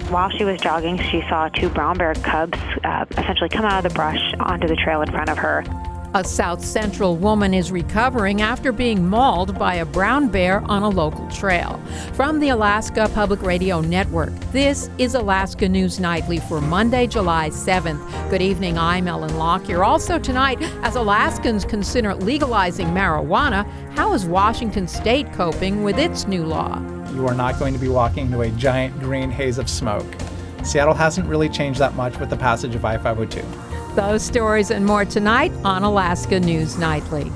While she was jogging, she saw two brown bear cubs essentially come out of the brush onto the trail in front of her. A South Central woman is recovering after being mauled by a brown bear on a local trail. From the Alaska Public Radio Network, this is Alaska News Nightly for Monday, July 7th. Good evening, I'm Ellen Lockyer. Also tonight, as Alaskans consider legalizing marijuana, how is Washington State coping with its new law? You are not going to be walking into a giant green haze of smoke. Seattle hasn't really changed that much with the passage of I-502. Those stories and more tonight on Alaska News Nightly.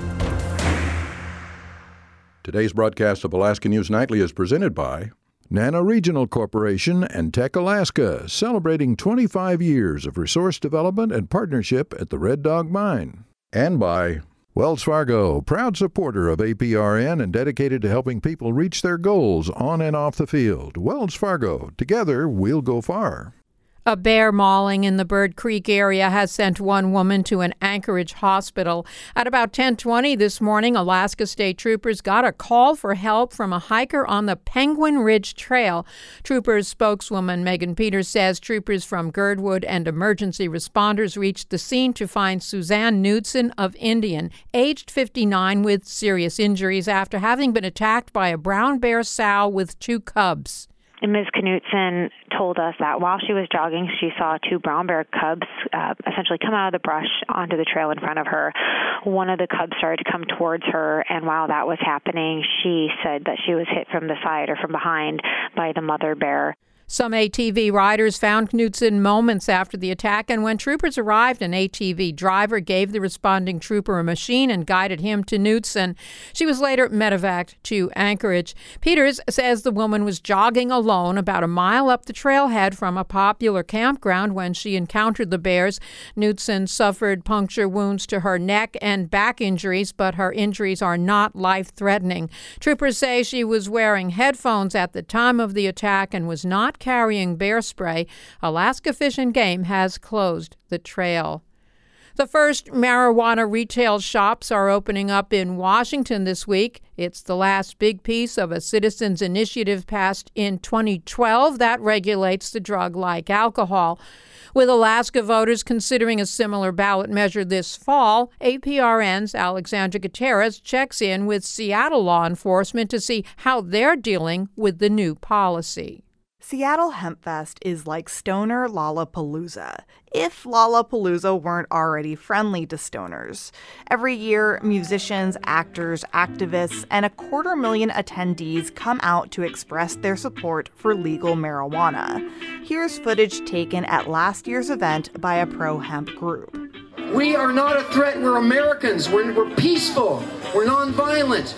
Today's broadcast of Alaska News Nightly is presented by Nana Regional Corporation and Tech Alaska, celebrating 25 years of resource development and partnership at the Red Dog Mine. And by Wells Fargo, proud supporter of APRN and dedicated to helping people reach their goals on and off the field. Wells Fargo, together we'll go far. A bear mauling in the Bird Creek area has sent one woman to an Anchorage hospital. At about 10:20 this morning, Alaska State Troopers got a call for help from a hiker on the Penguin Ridge Trail. Troopers spokeswoman Megan Peters says troopers from Girdwood and emergency responders reached the scene to find Suzanne Knudsen of Indian, aged 59, with serious injuries after having been attacked by a brown bear sow with two cubs. Ms. Knudsen told us that while she was jogging, she saw two brown bear cubs essentially come out of the brush onto the trail in front of her. One of the cubs started to come towards her, and while that was happening, she said that she was hit from the side or from behind by the mother bear. Some ATV riders found Knudsen moments after the attack, and when troopers arrived, an ATV driver gave the responding trooper a machine and guided him to Knudsen. She was later medevaced to Anchorage. Peters says the woman was jogging alone about a mile up the trailhead from a popular campground when she encountered the bears. Knudsen suffered puncture wounds to her neck and back injuries, but her injuries are not life-threatening. Troopers say she was wearing headphones at the time of the attack and was not carrying bear spray. Alaska Fish and Game has closed the trail. The first marijuana retail shops are opening up in Washington this week. It's the last big piece of a citizens' initiative passed in 2012 that regulates the drug like alcohol. With Alaska voters considering a similar ballot measure this fall, APRN's Alexandra Gutierrez checks in with Seattle law enforcement to see how they're dealing with the new policy. Seattle Hempfest is like Stoner Lollapalooza, if Lollapalooza weren't already friendly to stoners. Every year, musicians, actors, activists, and 250,000 attendees come out to express their support for legal marijuana. Here's footage taken at last year's event by a pro-hemp group. We are not a threat. We're Americans. We're peaceful. We're nonviolent.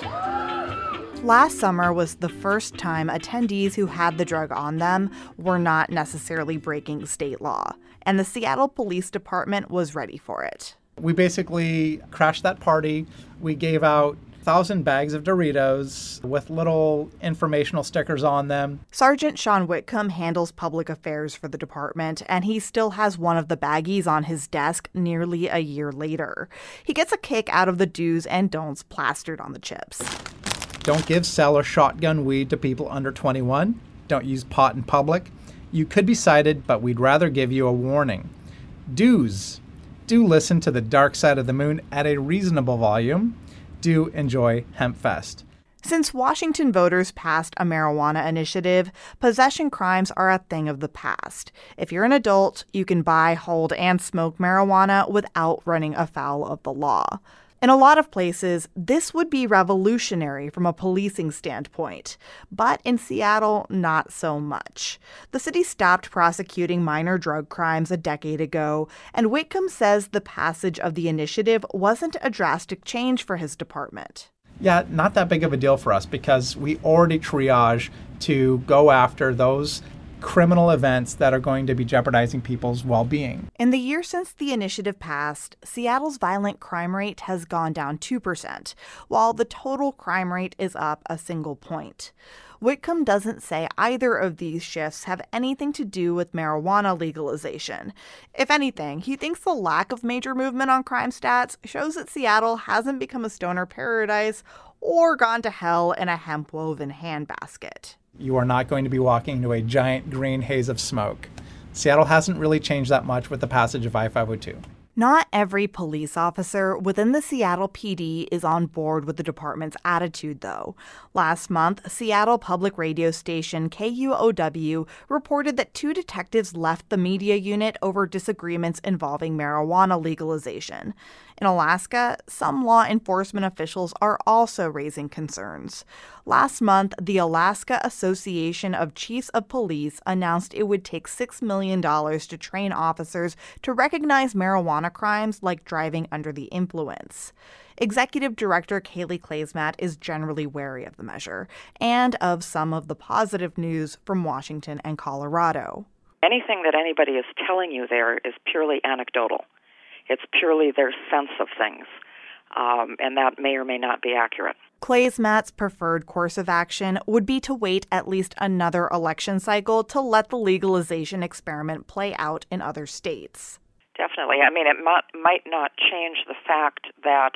Last summer was the first time attendees who had the drug on them were not necessarily breaking state law, and the Seattle Police Department was ready for it. We basically crashed that party. We gave out 1,000 bags of Doritos with little informational stickers on them. Sergeant Sean Whitcomb handles public affairs for the department, and he still has one of the baggies on his desk nearly a year later. He gets a kick out of the do's and don'ts plastered on the chips. Don't give, sell, or shotgun weed to people under 21. Don't use pot in public. You could be cited, but we'd rather give you a warning. Do's. Do listen to the Dark Side of the Moon at a reasonable volume. Do enjoy Hempfest. Since Washington voters passed a marijuana initiative, possession crimes are a thing of the past. If you're an adult, you can buy, hold, and smoke marijuana without running afoul of the law. In a lot of places, this would be revolutionary from a policing standpoint. But in Seattle, not so much. The city stopped prosecuting minor drug crimes a decade ago, and Whitcomb says the passage of the initiative wasn't a drastic change for his department. Yeah, not that big of a deal for us because we already triage to go after those criminal events that are going to be jeopardizing people's well-being. In the year since the initiative passed, Seattle's violent crime rate has gone down 2%, while the total crime rate is up a single point. Whitcomb doesn't say either of these shifts have anything to do with marijuana legalization. If anything, he thinks the lack of major movement on crime stats shows that Seattle hasn't become a stoner paradise or gone to hell in a hemp-woven handbasket. You are not going to be walking into a giant green haze of smoke. Seattle hasn't really changed that much with the passage of I-502. Not every police officer within the Seattle PD is on board with the department's attitude, though. Last month, Seattle public radio station KUOW reported that 2 detectives left the media unit over disagreements involving marijuana legalization. In Alaska, some law enforcement officials are also raising concerns. Last month, the Alaska Association of Chiefs of Police announced it would take $6 million to train officers to recognize marijuana crimes like driving under the influence. Executive Director Kaylee Klaesmat is generally wary of the measure and of some of the positive news from Washington and Colorado. Anything that anybody is telling you there is purely anecdotal. It's purely their sense of things, and that may or may not be accurate. Klaesmat's preferred course of action would be to wait at least another election cycle to let the legalization experiment play out in other states. Definitely. I mean, it might not change the fact that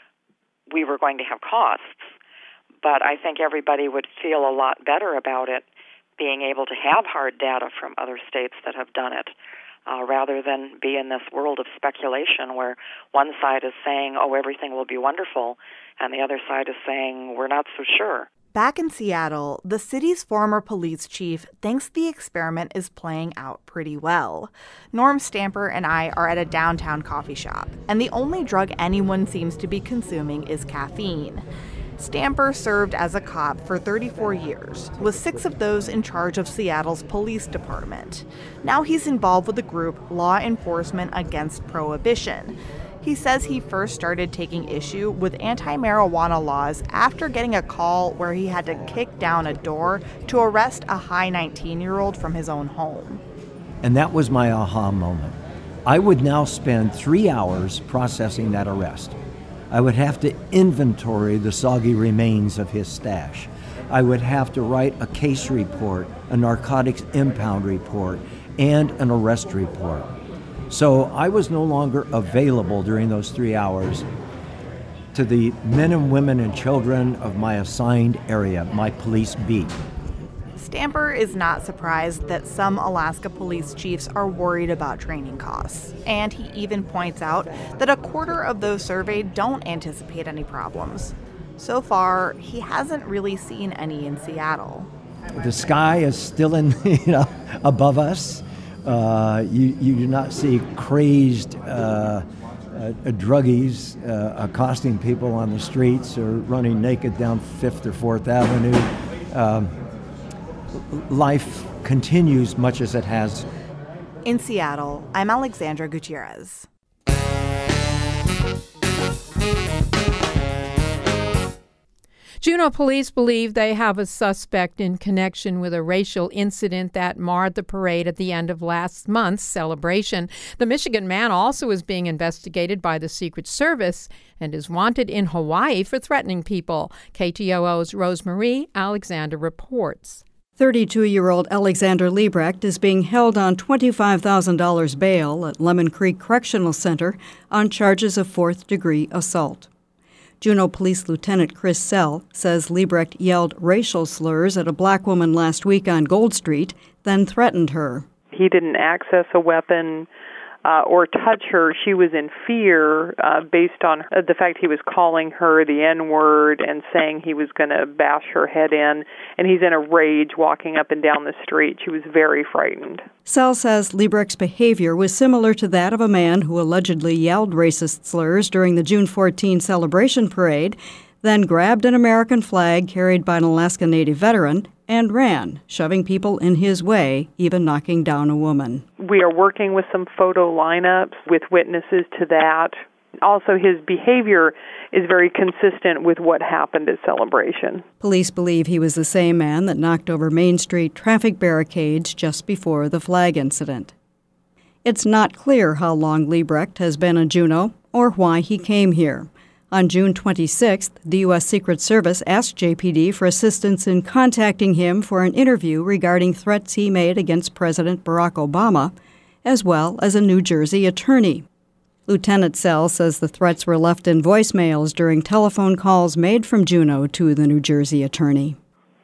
we were going to have costs, but I think everybody would feel a lot better about it being able to have hard data from other states that have done it. Rather than be in this world of speculation where one side is saying, oh, everything will be wonderful, and the other side is saying, we're not so sure. Back in Seattle, the city's former police chief thinks the experiment is playing out pretty well. Norm Stamper and I are at a downtown coffee shop, and the only drug anyone seems to be consuming is caffeine. Stamper served as a cop for 34 years, with 6 of those in charge of Seattle's police department. Now he's involved with the group Law Enforcement Against Prohibition. He says he first started taking issue with anti-marijuana laws after getting a call where he had to kick down a door to arrest a high 19-year-old from his own home. And that was my aha moment. I would now spend 3 hours processing that arrest. I would have to inventory the soggy remains of his stash. I would have to write a case report, a narcotics impound report, and an arrest report. So I was no longer available during those 3 hours to the men and women and children of my assigned area, my police beat. Stamper is not surprised that some Alaska police chiefs are worried about training costs. And he even points out that a quarter of those surveyed don't anticipate any problems. So far, he hasn't really seen any in Seattle. The sky is still above us. You do not see crazed druggies accosting people on the streets or running naked down 5th or 4th Avenue. Life continues much as it has. In Seattle, I'm Alexandra Gutierrez. Juneau police believe they have a suspect in connection with a racial incident that marred the parade at the end of last month's celebration. The Michigan man also is being investigated by the Secret Service and is wanted in Hawaii for threatening people. KTOO's Rosemarie Alexander reports. 32-year-old Alexander Liebrecht is being held on $25,000 bail at Lemon Creek Correctional Center on charges of fourth-degree assault. Juneau Police Lieutenant Chris Sell says Liebrecht yelled racial slurs at a black woman last week on Gold Street, then threatened her. He didn't access a weapon or touch her. She was in fear based on the fact he was calling her the N-word and saying he was going to bash her head in, and he's in a rage walking up and down the street. She was very frightened. Sell says Liebrecht's behavior was similar to that of a man who allegedly yelled racist slurs during the June 14 celebration parade, then grabbed an American flag carried by an Alaska Native veteran and ran, shoving people in his way, even knocking down a woman. We are working with some photo lineups with witnesses to that. Also, his behavior is very consistent with what happened at Celebration. Police believe he was the same man that knocked over Main Street traffic barricades just before the flag incident. It's not clear how long Liebrecht has been in Juneau or why he came here. On June 26th, the U.S. Secret Service asked JPD for assistance in contacting him for an interview regarding threats he made against President Barack Obama, as well as a New Jersey attorney. Lieutenant Sell says the threats were left in voicemails during telephone calls made from Juneau to the New Jersey attorney.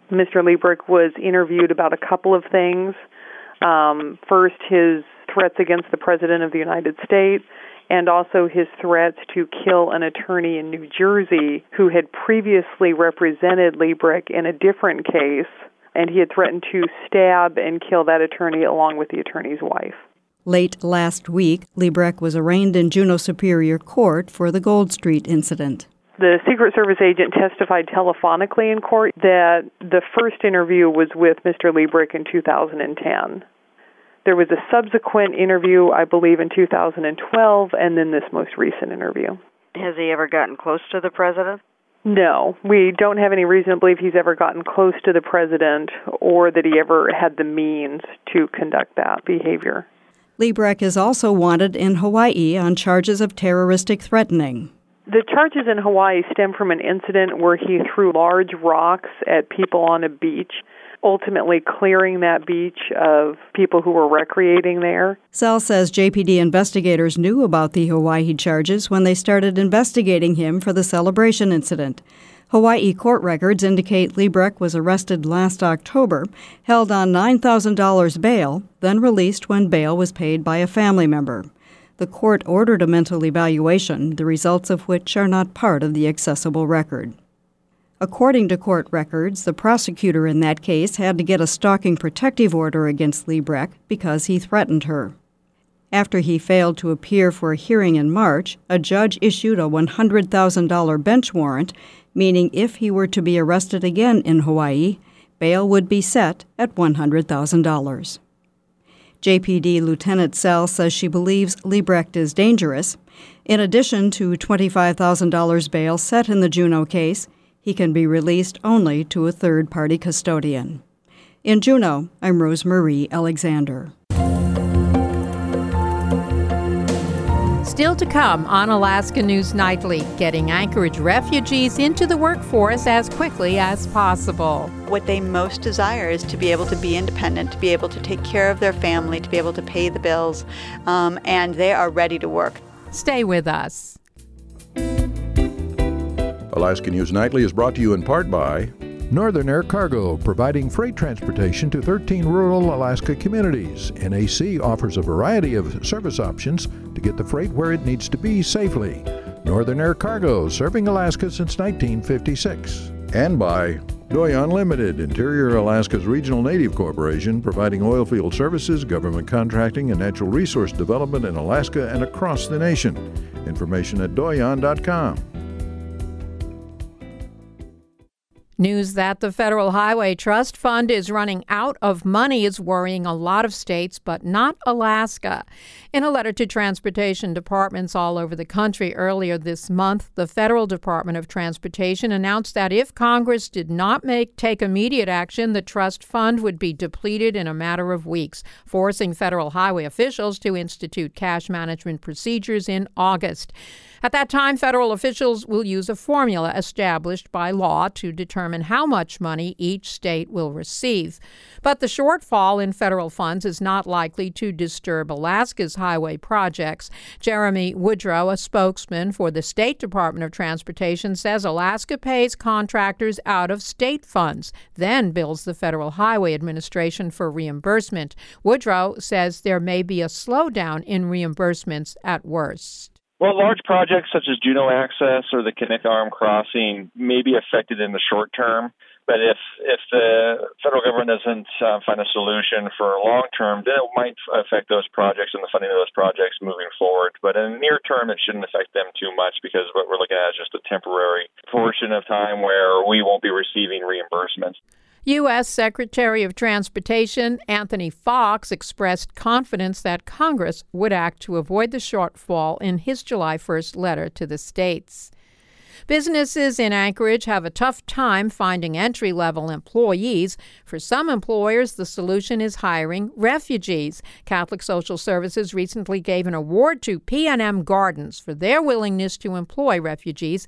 Mr. Liebrick was interviewed about a couple of things. First, his threats against the President of the United States, and also his threats to kill an attorney in New Jersey who had previously represented Liebrick in a different case, and he had threatened to stab and kill that attorney along with the attorney's wife. Late last week, Liebrick was arraigned in Juneau Superior Court for the Gold Street incident. The Secret Service agent testified telephonically in court that the first interview was with Mr. Liebrick in 2010. There was a subsequent interview, I believe, in 2012, and then this most recent interview. Has he ever gotten close to the president? No, we don't have any reason to believe he's ever gotten close to the president or that he ever had the means to conduct that behavior. Liebrick is also wanted in Hawaii on charges of terroristic threatening. The charges in Hawaii stem from an incident where he threw large rocks at people on a beach, ultimately clearing that beach of people who were recreating there. Sell says JPD investigators knew about the Hawaii charges when they started investigating him for the Celebration incident. Hawaii court records indicate Liebrick was arrested last October, held on $9,000 bail, then released when bail was paid by a family member. The court ordered a mental evaluation, the results of which are not part of the accessible record. According to court records, the prosecutor in that case had to get a stalking protective order against Liebrick because he threatened her. After he failed to appear for a hearing in March, a judge issued a $100,000 bench warrant, meaning if he were to be arrested again in Hawaii, bail would be set at $100,000. JPD Lieutenant Sell says she believes Liebrick is dangerous. In addition to $25,000 bail set in the Juneau case, he can be released only to a third-party custodian. In Juneau, I'm Rosemarie Alexander. Still to come on Alaska News Nightly, getting Anchorage refugees into the workforce as quickly as possible. What they most desire is to be able to be independent, to be able to take care of their family, to be able to pay the bills, and they are ready to work. Stay with us. Alaska News Nightly is brought to you in part by Northern Air Cargo, providing freight transportation to 13 rural Alaska communities. NAC offers a variety of service options to get the freight where it needs to be safely. Northern Air Cargo, serving Alaska since 1956. And by Doyon Limited, Interior Alaska's regional native corporation, providing oil field services, government contracting, and natural resource development in Alaska and across the nation. Information at doyon.com. News that the Federal Highway Trust Fund is running out of money is worrying a lot of states, but not Alaska. In a letter to transportation departments all over the country earlier this month, the Federal Department of Transportation announced that if Congress did not take immediate action, the trust fund would be depleted in a matter of weeks, forcing federal highway officials to institute cash management procedures in August. At that time, federal officials will use a formula established by law to determine how much money each state will receive. But the shortfall in federal funds is not likely to disturb Alaska's highway projects. Jeremy Woodrow, a spokesman for the State Department of Transportation, says Alaska pays contractors out of state funds, then bills the Federal Highway Administration for reimbursement. Woodrow says there may be a slowdown in reimbursements at worst. Well, large projects such as Juneau Access or the Connect Arm Crossing may be affected in the short term, but if the federal government doesn't find a solution for long term, then it might affect those projects and the funding of those projects moving forward. But in the near term, it shouldn't affect them too much because what we're looking at is just a temporary portion of time where we won't be receiving reimbursements. U.S. Secretary of Transportation Anthony Foxx expressed confidence that Congress would act to avoid the shortfall in his July 1st letter to the states. Businesses in Anchorage have a tough time finding entry-level employees. For some employers, the solution is hiring refugees. Catholic Social Services recently gave an award to PNM Gardens for their willingness to employ refugees.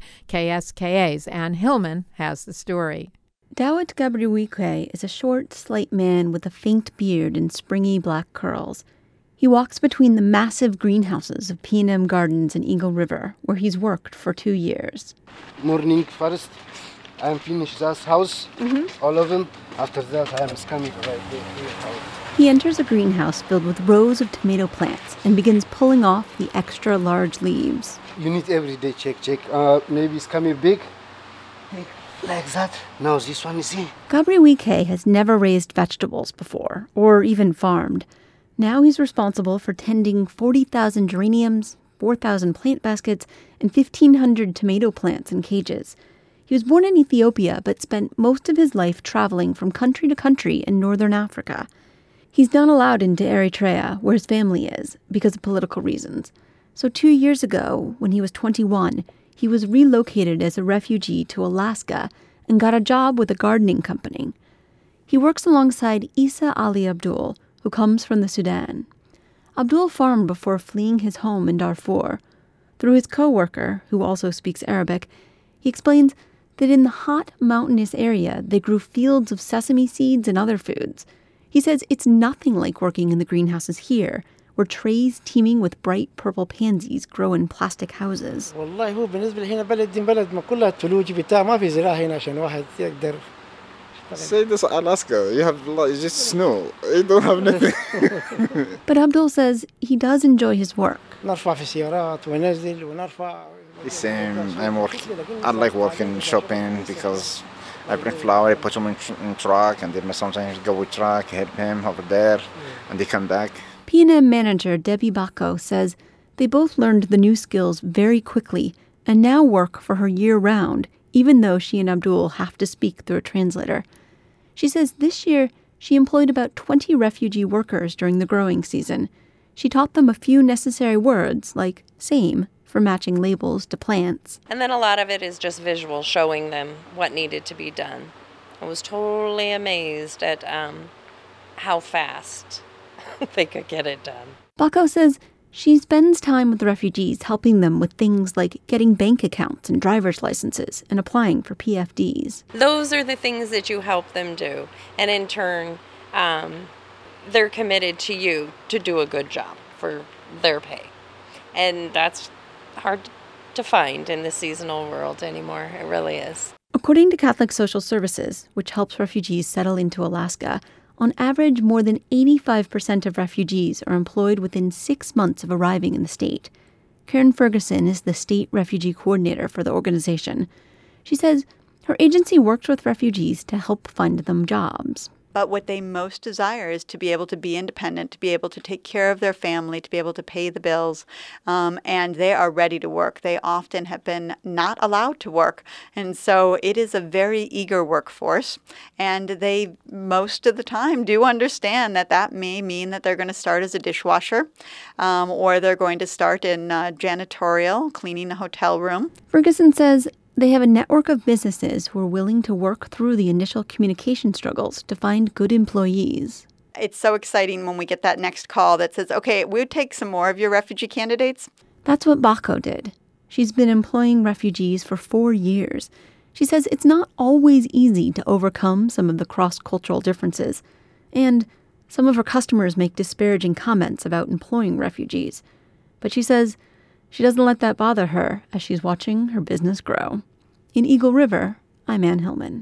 KSKA's Ann Hillman has the story. Dawit Gabriwike is a short, slight man with a faint beard and springy black curls. He walks between the massive greenhouses of P&M Gardens in Eagle River, where he's worked for 2 years. Morning first, I'm finished that house, all of them. After that, I am scanning right there. He enters a greenhouse filled with rows of tomato plants and begins pulling off the extra large leaves. You need every day check. Maybe it's coming big, like that. Now this one, you see? Gabriel has never raised vegetables before, or even farmed. Now he's responsible for tending 40,000 geraniums, 4,000 plant baskets, and 1,500 tomato plants in cages. He was born in Ethiopia, but spent most of his life traveling from country to country in northern Africa. He's not allowed into Eritrea, where his family is, because of political reasons. So 2 years ago, when he was 21, he was relocated as a refugee to Alaska and got a job with a gardening company. He works alongside Isa Ali Abdul, who comes from the Sudan. Abdul farmed before fleeing his home in Darfur. Through his co-worker, who also speaks Arabic, he explains that in the hot, mountainous area, they grew fields of sesame seeds and other foods. He says it's nothing like working in the greenhouses here, where trays teeming with bright purple pansies grow in plastic houses. Say this Alaska, you have just snow. You don't have nothing. But Abdul says he does enjoy his work. The same. I like working shopping because I bring flour, I put them in truck, and then sometimes go with truck, help him over there, and they come back. P&M manager Debbie Bako says they both learned the new skills very quickly and now work for her year-round, even though she and Abdul have to speak through a translator. She says this year she employed about 20 refugee workers during the growing season. She taught them a few necessary words, like same, for matching labels to plants. And then a lot of it is just visual, showing them what needed to be done. I was totally amazed at how fast they could get it done. Bako says she spends time with the refugees, helping them with things like getting bank accounts and driver's licenses and applying for PFDs. Those are the things that you help them do. And in turn, they're committed to you to do a good job for their pay. And that's hard to find in the seasonal world anymore. It really is. According to Catholic Social Services, which helps refugees settle into Alaska, on average, more than 85% of refugees are employed within 6 months of arriving in the state. Karen Ferguson is the state refugee coordinator for the organization. She says her agency works with refugees to help find them jobs. But what they most desire is to be able to be independent, to be able to take care of their family, to be able to pay the bills, and they are ready to work. They often have been not allowed to work, and so it is a very eager workforce, and they most of the time do understand that that may mean that they're going to start as a dishwasher, or they're going to start in janitorial, cleaning a hotel room. Ferguson says they have a network of businesses who are willing to work through the initial communication struggles to find good employees. It's so exciting when we get that next call that says, okay, we'll take some more of your refugee candidates. That's what Bako did. She's been employing refugees for 4 years. She says it's not always easy to overcome some of the cross-cultural differences. And some of her customers make disparaging comments about employing refugees. But she says she doesn't let that bother her as she's watching her business grow. In Eagle River, I'm Ann Hillman.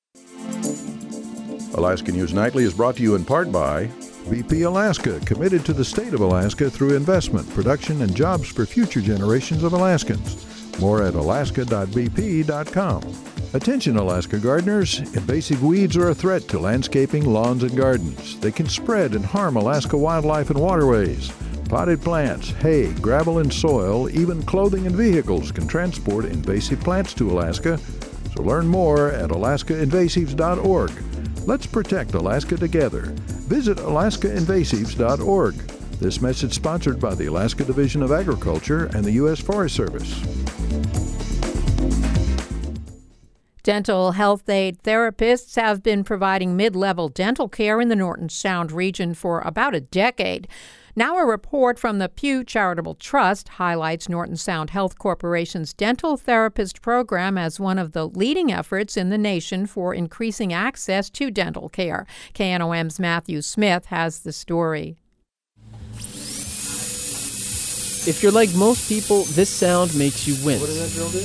Alaska News Nightly is brought to you in part by BP Alaska, committed to the state of Alaska through investment, production, and jobs for future generations of Alaskans. More at alaska.bp.com. Attention Alaska gardeners, invasive weeds are a threat to landscaping, lawns, and gardens. They can spread and harm Alaska wildlife and waterways. Potted plants, hay, gravel and soil, even clothing and vehicles can transport invasive plants to Alaska. So learn more at alaskainvasives.org. Let's protect Alaska together. Visit alaskainvasives.org. This message sponsored by the Alaska Division of Agriculture and the U.S. Forest Service. Dental health aid therapists have been providing mid-level dental care in the Norton Sound region for about a decade. Now a report from the Pew Charitable Trust highlights Norton Sound Health Corporation's dental therapist program as one of the leading efforts in the nation for increasing access to dental care. KNOM's Matthew Smith has the story. If you're like most people, this sound makes you wince. What does that drill do?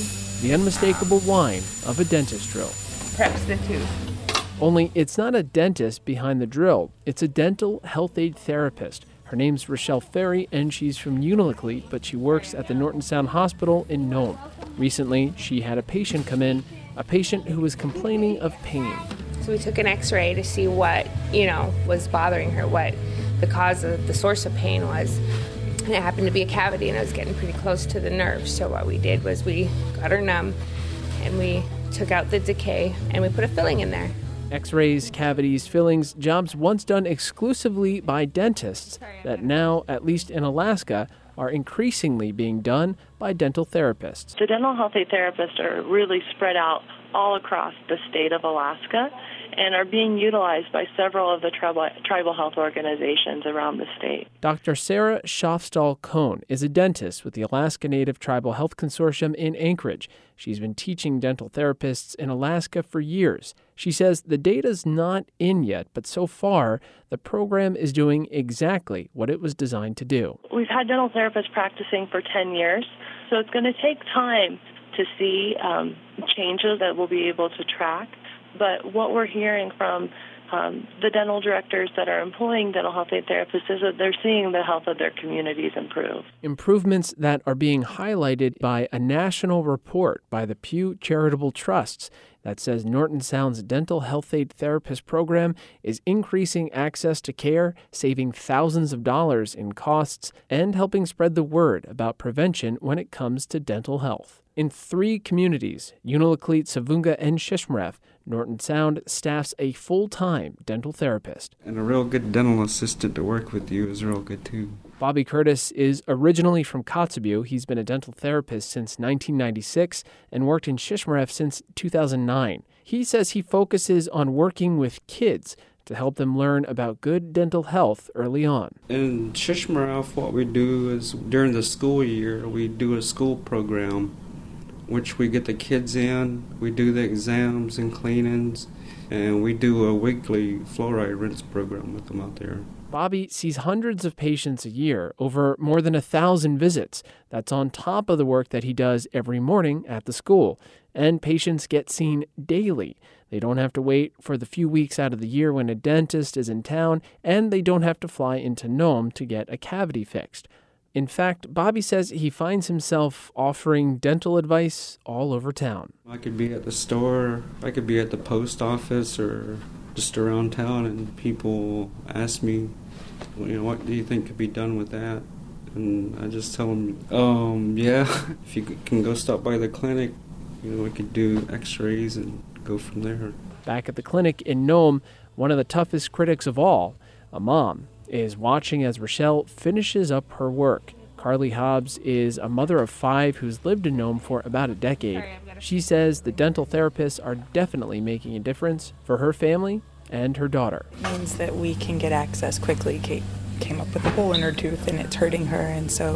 the unmistakable whine of a dentist drill. Preps the tooth. Only it's not a dentist behind the drill. It's a dental health aid therapist. Her name's Rochelle Ferry, and she's from Unalakleet, but she works at the Norton Sound Hospital in Nome. Recently, she had a patient come in, a patient who was complaining of pain. So we took an x-ray to see what, was bothering her, what the cause of the source of pain was. And it happened to be a cavity, and it was getting pretty close to the nerve. So what we did was we got her numb, and we took out the decay, and we put a filling in there. X-rays, cavities, fillings, jobs once done exclusively by dentists that now, at least in Alaska, are increasingly being done by dental therapists. The dental health aid therapists are really spread out all across the state of Alaska and are being utilized by several of the tribal health organizations around the state. Dr. Sarah Schofstall-Cohn is a dentist with the Alaska Native Tribal Health Consortium in Anchorage. She's been teaching dental therapists in Alaska for years. She says the data's not in yet, but so far, the program is doing exactly what it was designed to do. We've had dental therapists practicing for 10 years, so it's going to take time to see changes that we'll be able to track. But what we're hearing from the dental directors that are employing dental health aid therapists is that they're seeing the health of their communities improve. Improvements that are being highlighted by a national report by the Pew Charitable Trusts that says Norton Sound's dental health aid therapist program is increasing access to care, saving thousands of dollars in costs, and helping spread the word about prevention when it comes to dental health. In 3 communities, Unalakleet, Savunga, and Shishmaref, Norton Sound staffs a full-time dental therapist. And a real good dental assistant to work with you is real good, too. Bobby Curtis is originally from Kotzebue. He's been a dental therapist since 1996 and worked in Shishmaref since 2009. He says he focuses on working with kids to help them learn about good dental health early on. In Shishmaref, what we do is during the school year, we do a school program which we get the kids in, we do the exams and cleanings, and we do a weekly fluoride rinse program with them out there. Bobby sees hundreds of patients a year, over more than 1,000 visits. That's on top of the work that he does every morning at the school. And patients get seen daily. They don't have to wait for the few weeks out of the year when a dentist is in town, and they don't have to fly into Nome to get a cavity fixed. In fact, Bobby says he finds himself offering dental advice all over town. I could be at the store, I could be at the post office, or just around town, and people ask me, what do you think could be done with that? And I just tell them, if you can go stop by the clinic, we could do x-rays and go from there. Back at the clinic in Nome, one of the toughest critics of all, a mom, is watching as Rochelle finishes up her work. Carly Hobbs is a mother of 5 who's lived in Nome for about a decade. She says the dental therapists are definitely making a difference for her family and her daughter. It means that we can get access quickly. Kate came up with a hole in her tooth and it's hurting her, and so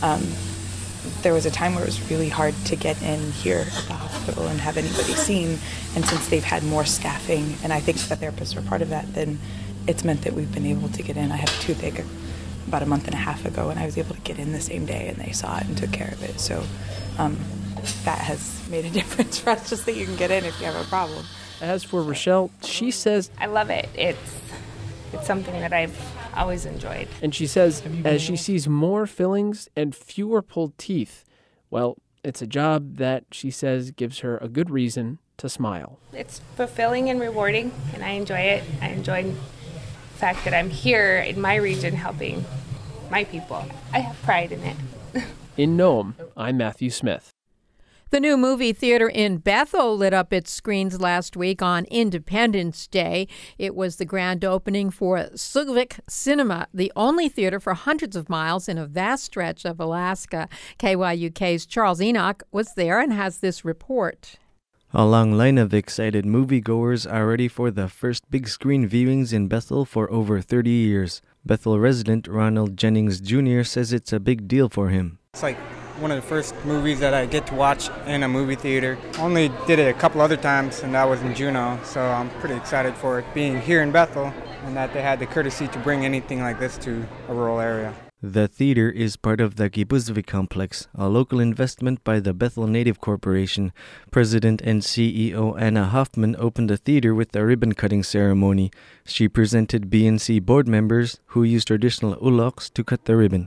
there was a time where it was really hard to get in here at the hospital and have anybody seen, and since they've had more staffing, and I think the therapists are part of that, then it's meant that we've been able to get in. I had a toothache about a month and a half ago, and I was able to get in the same day, and they saw it and took care of it. So that has made a difference for us, just that you can get in if you have a problem. As for Rochelle, she says, I love it. It's something that I've always enjoyed. And she says, as she sees more fillings and fewer pulled teeth, well, it's a job that she says gives her a good reason to smile. It's fulfilling and rewarding, and I enjoy it. I enjoy the fact that I'm here in my region helping my people. I have pride in it. In Nome, I'm Matthew Smith. The new movie theater in Bethel lit up its screens last week on Independence Day. It was the grand opening for Sugvik Cinema, the only theater for hundreds of miles in a vast stretch of Alaska. KYUK's Charles Enoch was there and has this report. A long line of excited moviegoers are ready for the first big screen viewings in Bethel for over 30 years. Bethel resident Ronald Jennings Jr. says it's a big deal for him. It's like one of the first movies that I get to watch in a movie theater. Only did it a couple other times, and that was in Juneau, so I'm pretty excited for it being here in Bethel and that they had the courtesy to bring anything like this to a rural area. The theater is part of the Kibuzvik Complex, a local investment by the Bethel Native Corporation. President and CEO Anna Hoffman opened the theater with a ribbon-cutting ceremony. She presented BNC board members who used traditional uloks to cut the ribbon.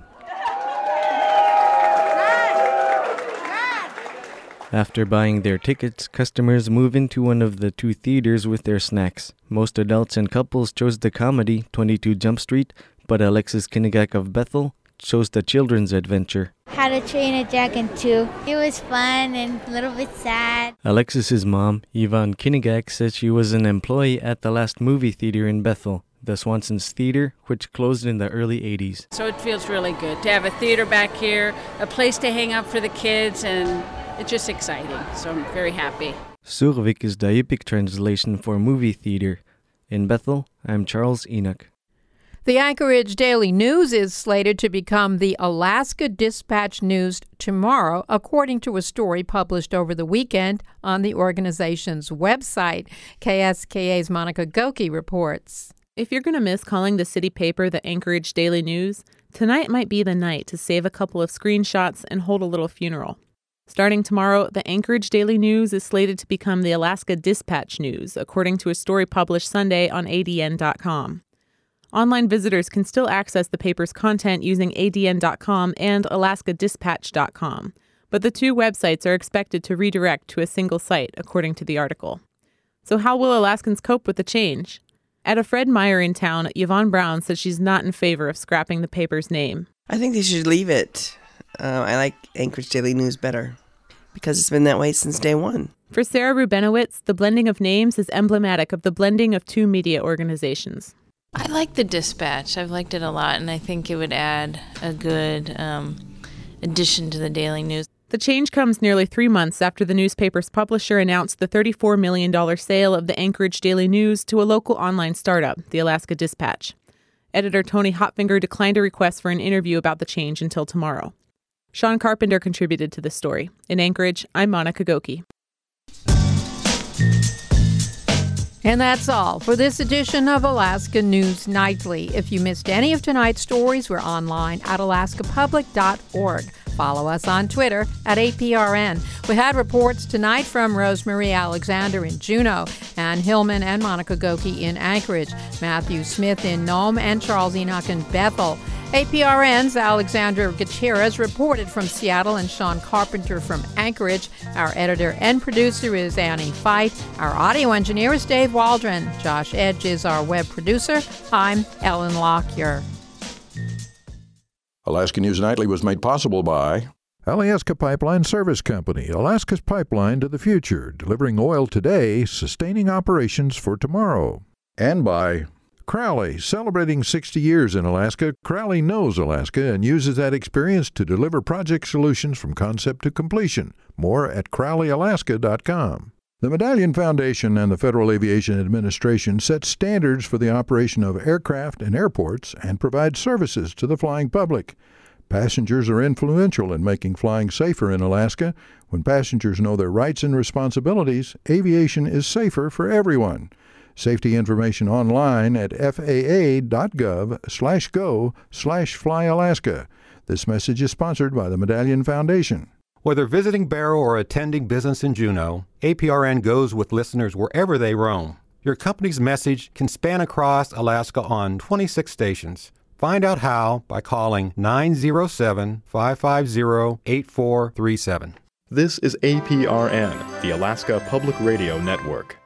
After buying their tickets, customers move into one of the two theaters with their snacks. Most adults and couples chose the comedy, 22 Jump Street, but Alexis Kinigak of Bethel chose the children's adventure. How to Train a Dragon 2. It was fun and a little bit sad. Alexis's mom, Yvonne Kinigak, says she was an employee at the last movie theater in Bethel, the Swanson's Theater, which closed in the early 80s. So it feels really good to have a theater back here, a place to hang out for the kids, and it's just exciting. So I'm very happy. Survik is the Yupik translation for movie theater. In Bethel, I'm Charles Enoch. The Anchorage Daily News is slated to become the Alaska Dispatch News tomorrow, according to a story published over the weekend on the organization's website. KSKA's Monica Goki reports. If you're going to miss calling the city paper the Anchorage Daily News, tonight might be the night to save a couple of screenshots and hold a little funeral. Starting tomorrow, the Anchorage Daily News is slated to become the Alaska Dispatch News, according to a story published Sunday on ADN.com. Online visitors can still access the paper's content using ADN.com and AlaskaDispatch.com, but the two websites are expected to redirect to a single site, according to the article. So how will Alaskans cope with the change? At a Fred Meyer in town, Yvonne Brown says she's not in favor of scrapping the paper's name. I think they should leave it. I like Anchorage Daily News better because it's been that way since day one. For Sarah Rubenowitz, the blending of names is emblematic of the blending of two media organizations. I like the Dispatch. I've liked it a lot, and I think it would add a good addition to the Daily News. The change comes nearly 3 months after the newspaper's publisher announced the $34 million sale of the Anchorage Daily News to a local online startup, the Alaska Dispatch. Editor Tony Hotfinger declined a request for an interview about the change until tomorrow. Sean Carpenter contributed to this story. In Anchorage, I'm Monica Goki. And that's all for this edition of Alaska News Nightly. If you missed any of tonight's stories, we're online at alaskapublic.org. Follow us on Twitter at APRN. We had reports tonight from Rosemary Alexander in Juneau, Ann Hillman and Monica Goki in Anchorage, Matthew Smith in Nome, and Charles Enoch in Bethel. APRN's Alexandra Gutierrez reported from Seattle and Sean Carpenter from Anchorage. Our editor and producer is Annie Fight. Our audio engineer is Dave Waldron. Josh Edge is our web producer. I'm Ellen Lockyer. Alaska News Nightly was made possible by Alaska Pipeline Service Company, Alaska's pipeline to the future, delivering oil today, sustaining operations for tomorrow. And by Crowley, celebrating 60 years in Alaska. Crowley knows Alaska and uses that experience to deliver project solutions from concept to completion. More at crowleyalaska.com. The Medallion Foundation and the Federal Aviation Administration set standards for the operation of aircraft and airports and provide services to the flying public. Passengers are influential in making flying safer in Alaska. When passengers know their rights and responsibilities, aviation is safer for everyone. Safety information online at faa.gov/go/flyalaska. This message is sponsored by the Medallion Foundation. Whether visiting Barrow or attending business in Juneau, APRN goes with listeners wherever they roam. Your company's message can span across Alaska on 26 stations. Find out how by calling 907-550-8437. This is APRN, the Alaska Public Radio Network.